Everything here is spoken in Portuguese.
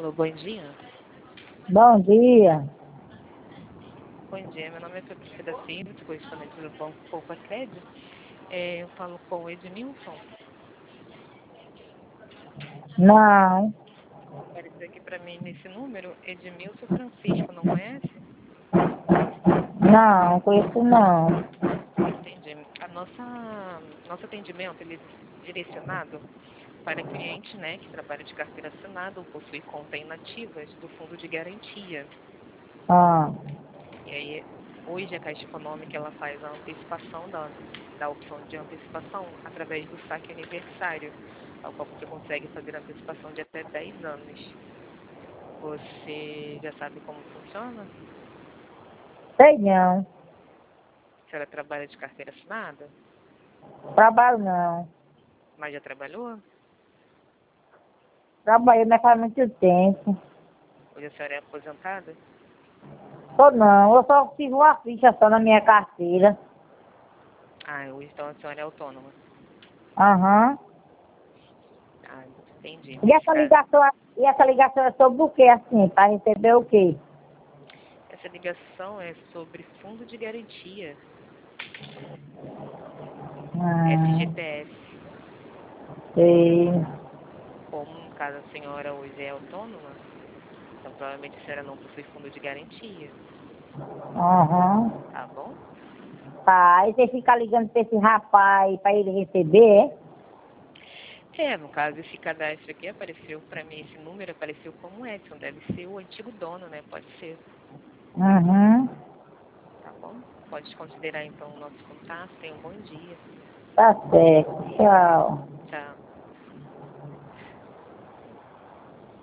Alô, bom dia. Bom dia. Bom dia, meu nome é Patrícia da Silva, correspondente do Banco Poupa Crédito. Eu falo com o Edmilson. Não, Apareceu aqui para mim nesse número, Edmilson Francisco, não conhece? não, conheço não. Entendi. Nosso atendimento ele é direcionado para clientes, né, que trabalham de carteira assinada ou possuem conta inativas do Fundo de Garantia. Ah, E aí, hoje a Caixa Econômica ela faz a antecipação da opção de antecipação através do saque aniversário, ao qual você consegue fazer a antecipação de até 10 anos. Você já sabe como funciona? sei não. A senhora trabalha de carteira assinada? Trabalho não. Mas já trabalhou? Trabalhei, mas faz muito tempo. Hoje a senhora é aposentada? Tô não, eu só fiz uma ficha só na minha carteira. Ah, hoje então a senhora é autônoma. Aham. Ah, entendi. E Nesse caso, essa ligação é sobre o quê, assim, para receber o quê? essa ligação é sobre fundo de garantia, Ah, FGTS. sei. Como no caso a senhora hoje é autônoma, então provavelmente a senhora não possui fundo de garantia, Aham. tá bom? Tá, aí você fica ligando pra esse rapaz para ele receber, é? No caso esse cadastro aqui apareceu para mim, esse número apareceu como Edson, deve ser o antigo dono, né? Pode ser, Uhum. tá bom? Pode considerar então o nosso contato, tenha um bom dia. Tá certo. Tchau.